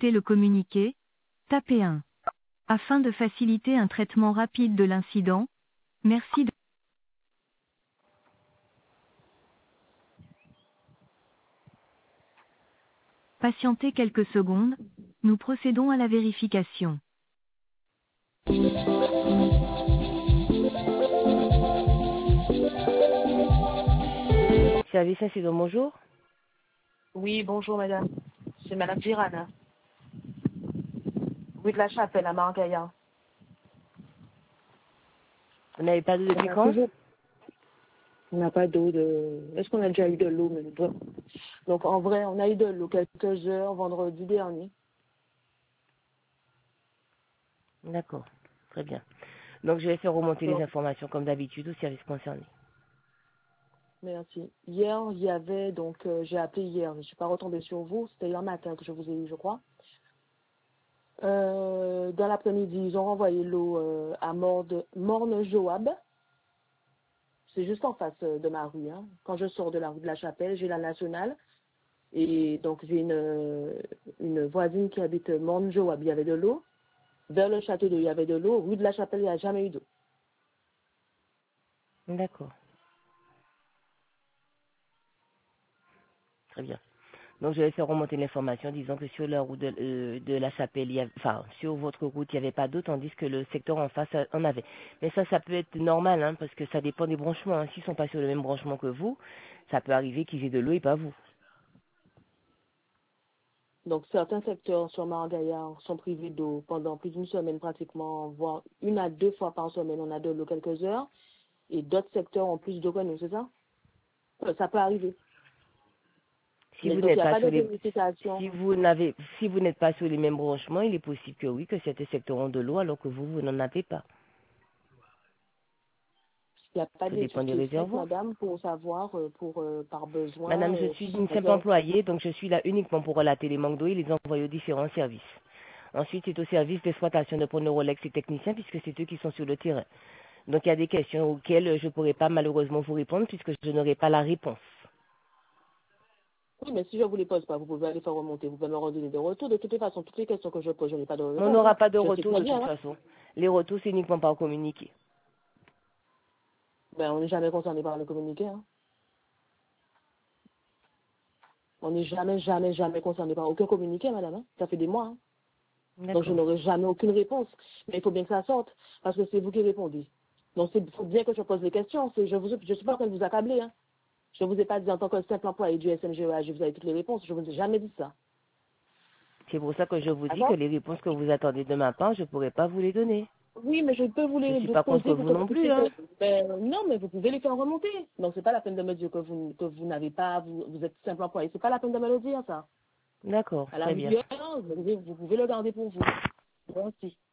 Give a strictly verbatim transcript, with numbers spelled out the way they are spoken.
souhaitez le communiquer, tapez un. Afin de faciliter un traitement rapide de l'incident, merci de patienter quelques secondes, nous procédons à la vérification. Service incident, bonjour. Oui, bonjour madame. C'est madame Girana. Oui, de la Chapelle à Margaillan. Vous n'avez pas d'eau On depuis a quand? toujours... On n'a pas d'eau de... Est-ce qu'on a déjà eu de l'eau mais... Donc en vrai, on a eu de l'eau quelques heures vendredi dernier. D'accord, très bien. Donc je vais faire remonter les Donc, informations comme d'habitude au service concerné. merci. Hier, il y avait, donc euh, j'ai appelé hier, je ne suis pas retombée sur vous, c'était hier matin que je vous ai eu, je crois. Euh, dans l'après-midi, ils ont renvoyé l'eau euh, à Morne, Morne-Joab. C'est juste en face euh, de ma rue. Hein. Quand je sors de la rue de la Chapelle, j'ai la nationale. Et donc, j'ai une, euh, une voisine qui habite Morne-Joab, il y avait de l'eau. Vers le château d'eau, il y avait de l'eau. Rue de la Chapelle, il n'y a jamais eu d'eau. D'accord, très bien. Donc je vais faire remonter l'information disant que sur la route de, euh, de la Chapelle, il y a, enfin sur votre route, il n'y avait pas d'eau, tandis que le secteur en face euh, en avait. Mais ça, ça peut être normal, hein, parce que ça dépend des branchements. Hein. S'ils sont pas sur le même branchement que vous, ça peut arriver qu'ils aient de l'eau et pas vous. Donc, certains secteurs sur Margaillard sont privés d'eau pendant plus d'une semaine pratiquement, voire une à deux fois par semaine, on a de l'eau quelques heures. Et d'autres secteurs ont plus d'eau que nous, c'est ça? Euh, Ça peut arriver. Si Mais vous donc, il n'êtes n'y a pas pas de sur les, vérification. si vous n'avez, si vous n'êtes pas sur les mêmes branchements, il est possible que oui, que certains secteurs ont de l'eau alors que vous, vous n'en avez pas. Il n'y a pas Tout d'études dépend des qui est faite, réservoirs. madame, pour savoir, euh, pour euh, par besoin. Madame, je euh, suis une simple c'est-à-dire- employée, donc je suis là uniquement pour relater les manques d'eau et les envoyer aux différents services. Ensuite, c'est au service d'exploitation de Pronerolex et techniciens, puisque c'est eux qui sont sur le terrain. Donc, il y a des questions auxquelles je ne pourrai pas malheureusement vous répondre, puisque je n'aurai pas la réponse. Oui, mais si je ne vous les pose pas, vous pouvez aller faire remonter, vous pouvez me redonner des retours. De toutes les façons, toutes les questions que je pose, je n'ai pas de On réponse. n'aura Hein. pas de Je sais retour très de bien. toute Hein. façon. Les retours, c'est uniquement par communiqué. Ben, on n'est jamais concerné par le communiqué. Hein. On n'est jamais, jamais, jamais concerné par aucun communiqué, madame. Hein. Ça fait des mois. Hein. Donc, je D'accord. n'aurai jamais aucune réponse. Mais il faut bien que ça sorte, parce que c'est vous qui répondez. Donc, il faut bien que je pose des questions. C'est- Je ne je suis pas en train de vous accabler. Hein. Je ne vous ai pas dit en tant que simple employé du S M G E A, je vous avez toutes les réponses. Je ne vous ai jamais dit ça. C'est pour ça que je vous dis que D'accord? les réponses que vous attendez de ma part, je ne pourrai pas vous les donner. Oui, mais je peux vous Je ne les suis pas contre poser pour vous que non vous plus, puissiez... hein. Ben, non, mais vous pouvez les faire remonter. Donc, c'est pas la peine de me dire que vous, que vous n'avez pas, vous, vous êtes simple employé. C'est pas la peine de me le dire, ça. D'accord, À la très bien. rigueur, vous pouvez, vous pouvez le garder pour vous. Merci.